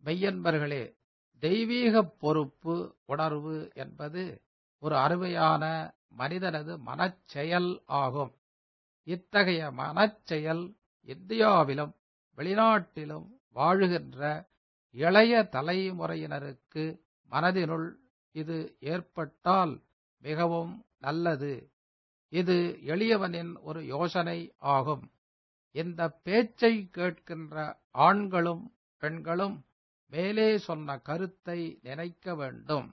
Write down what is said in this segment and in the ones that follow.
மெய்யன்பர்களே, தெய்வீகப் பொறுப்பு உணர்வு என்பது ஒரு அருமையான மனிதனது மனச்செயல் ஆகும். இத்தகைய மனச்செயல் இந்தியாவிலும் வெளிநாட்டிலும் வாழுகின்ற இளைய தலைமுறையினருக்கு மனதினுள் இது ஏற்பட்டால் மிகவும் நல்லது. இது எளியவனின் ஒரு யோசனை ஆகும். இந்த பேச்சை கேட்கின்ற ஆண்களும் பெண்களும் மேலே சொன்ன கருத்தை நினைக்க வேண்டும்.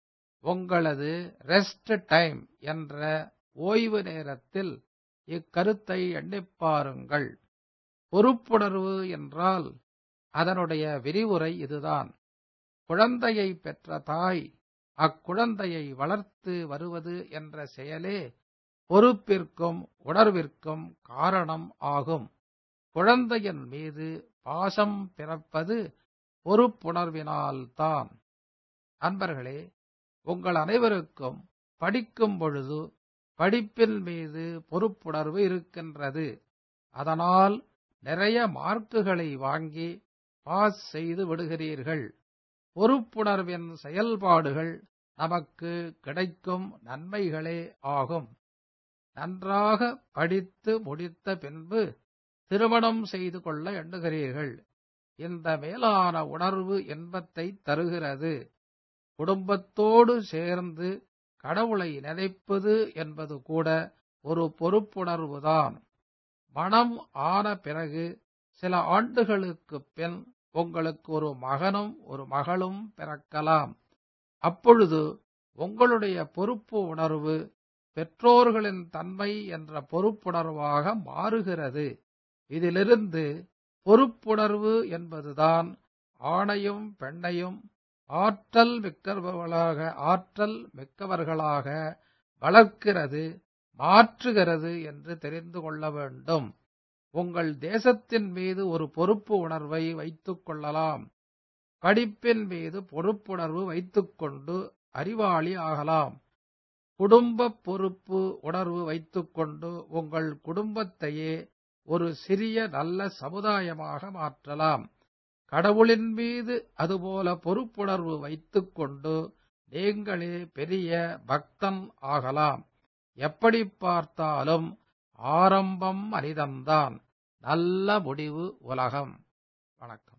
உங்களது ரெஸ்ட் டைம் என்ற ஓய்வு நேரத்தில் இக்கருத்தை எண்ணிப் பாருங்கள். பொறுப்புணர்வு என்றால் அதனுடைய விரிவுரை இதுதான். குழந்தையை பெற்ற தாய் அக்குழந்தையை வளர்த்து வருவது என்ற செயலே பொறுப்பிற்கும் உணர்விற்கும் காரணம் ஆகும். குழந்தையின் மீது பாசம் பிறப்பது பொறுப்புணர்வினால்தான். அன்பர்களே, உங்கள் அனைவருக்கும் படிக்கும் பொழுது படிப்பின் மீது பொறுப்புணர்வு இருக்கின்றது. அதனால் நிறைய மார்க்குகளை வாங்கி பாஸ் செய்து விடுகிறீர்கள். பொறுப்புணர்வின் செயல்பாடுகள் நமக்கு கிடைக்கும் நன்மைகளே ஆகும். நன்றாக படித்து முடித்த பின்பு திருமணம் செய்து கொள்ள எண்ணுகிறீர்கள். இந்த மேலான உணர்வு இன்பத்தை தருகிறது. குடும்பத்தோடு சேர்ந்து கடவுளை நினைப்பது என்பது கூட ஒரு பொறுப்புணர்வுதான். மனம் ஆன பிறகு சில ஆண்டுகளுக்குப் பின் உங்களுக்கு ஒரு மகனும் ஒரு மகளும் பிறக்கலாம். அப்பொழுது உங்களுடைய பொறுப்பு உணர்வு பெற்றோர்களின் தன்மை என்ற பொறுப்புணர்வாக மாறுகிறது. இதிலிருந்து பொறுப்புணர்வு என்பதுதான் ஆணையும் பெண்ணையும் ஆற்றல் மிக்கவர்களாக வளர்க்கிறது, மாற்றுகிறது என்று தெரிந்து கொள்ள வேண்டும். உங்கள் தேசத்தின் மீது ஒரு பொறுப்பு உணர்வை வைத்துக் கொள்ளலாம். படிப்பின் மீது பொறுப்புணர்வு வைத்துக்கொண்டு அறிவாளி ஆகலாம். குடும்ப பொறுப்பு உணர்வு வைத்துக்கொண்டு உங்கள் குடும்பத்தையே ஒரு சிறிய நல்ல சமுதாயமாக மாற்றலாம். கடவுளின் மீது அதுபோல பொறுப்புணர்வு வைத்துக்கொண்டு நீங்களே பெரிய பக்தன் ஆகலாம். எப்படி பார்த்தாலும் ஆரம்பம் மனிதன்தான், நல்ல முடிவு உலகம். வணக்கம்.